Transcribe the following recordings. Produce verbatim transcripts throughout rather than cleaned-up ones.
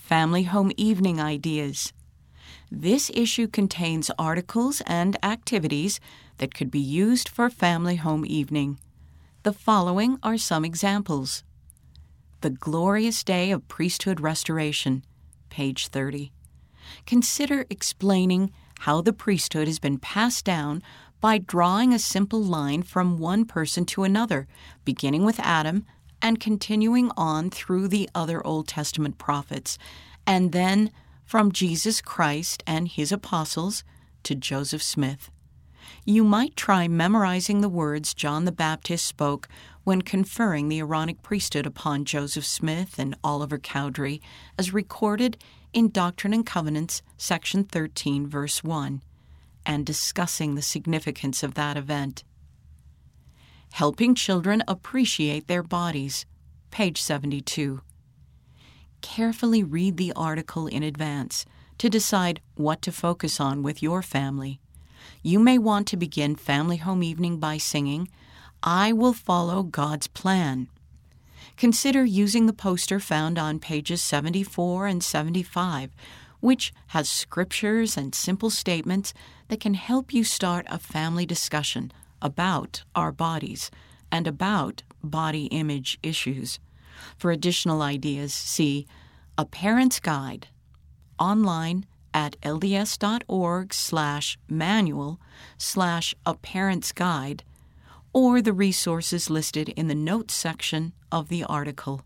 Family Home Evening Ideas. This issue contains articles and activities that could be used for family home evening. The following are some examples. The Glorious Day of Priesthood Restoration, page thirty. Consider explaining how the priesthood has been passed down by drawing a simple line from one person to another, beginning with Adam and continuing on through the other Old Testament prophets, and then from Jesus Christ and his apostles to Joseph Smith. You might try memorizing the words John the Baptist spoke when conferring the Aaronic priesthood upon Joseph Smith and Oliver Cowdery, as recorded in Doctrine and Covenants, section thirteen, verse one, and discussing the significance of that event. Helping Children Appreciate Their Bodies, page seventy-two. Carefully read the article in advance to decide what to focus on with your family. You may want to begin Family Home Evening by singing, "I Will Follow God's Plan." Consider using the poster found on pages seventy-four and seventy-five, which has scriptures and simple statements that can help you start a family discussion about our bodies and about body image issues. For additional ideas, see A Parent's Guide online at lds.org slash manual slash a parent's guide, or the resources listed in the notes section of the article.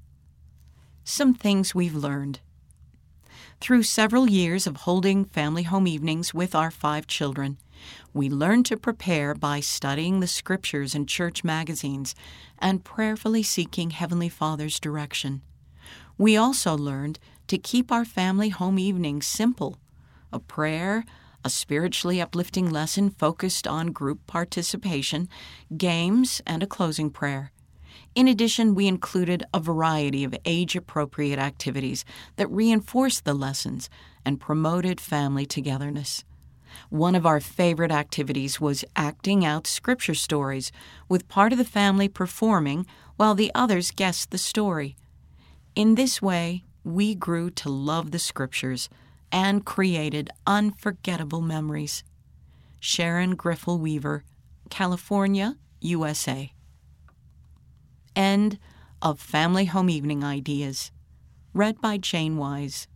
Some things we've learned. Through several years of holding family home evenings with our five children, we learned to prepare by studying the scriptures and church magazines and prayerfully seeking Heavenly Father's direction. We also learned to keep our family home evenings simple: a prayer, a spiritually uplifting lesson focused on group participation, games, and a closing prayer. In addition, we included a variety of age-appropriate activities that reinforced the lessons and promoted family togetherness. One of our favorite activities was acting out scripture stories, with part of the family performing while the others guessed the story. In this way, we grew to love the scriptures and created unforgettable memories. Sharon Griffel Weaver, California, U S A. End of Family Home Evening Ideas. Read by Jane Wise.